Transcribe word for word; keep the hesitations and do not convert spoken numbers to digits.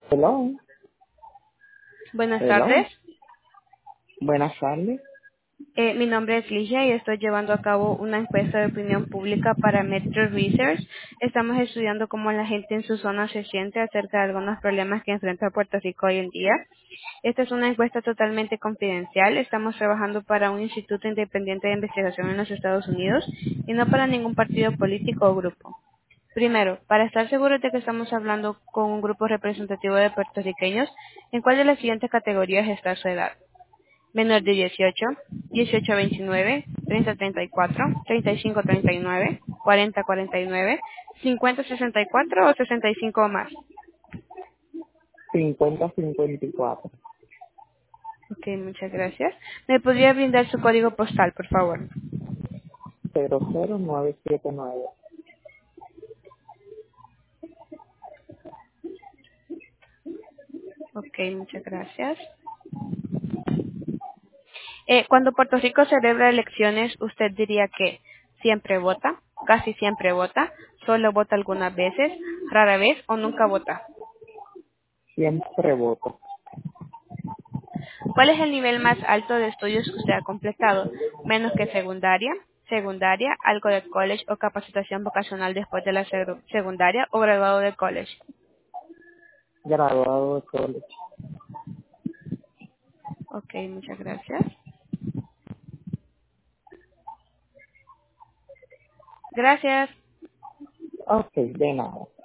Hello, Buenas hello. tardes. Buenas tardes. Eh, mi nombre es Ligia y estoy llevando a cabo una encuesta de opinión pública para Metro Research. Estamos estudiando cómo la gente en su zona se siente acerca de algunos problemas que enfrenta Puerto Rico hoy en día. Esta es una encuesta totalmente confidencial. Estamos trabajando para un instituto independiente de investigación en los Estados Unidos y no para ningún partido político o grupo. Primero, para estar seguros de que estamos hablando con un grupo representativo de puertorriqueños, ¿en cuál de las siguientes categorías está su edad? Menor de dieciocho, dieciocho a veintinueve, treinta a treinta y cuatro, treinta y cinco a treinta y nueve, cuarenta a cuarenta y nueve, cincuenta a sesenta y cuatro o sesenta y cinco o más. cincuenta cincuenta y cuatro Ok, muchas gracias. ¿Me podría brindar su código postal, por favor? cero cero nueve siete nueve. Ok, muchas gracias. Eh, cuando Puerto Rico celebra elecciones, ¿usted diría que siempre vota, casi siempre vota, solo vota algunas veces, rara vez o nunca vota? Siempre voto. ¿Cuál es el nivel más alto de estudios que usted ha completado? Menos que secundaria, secundaria, algo de college o capacitación vocacional después de la seg- secundaria o graduado de college. Graduado de college. Ok, muchas gracias. Gracias. Ok, de nada.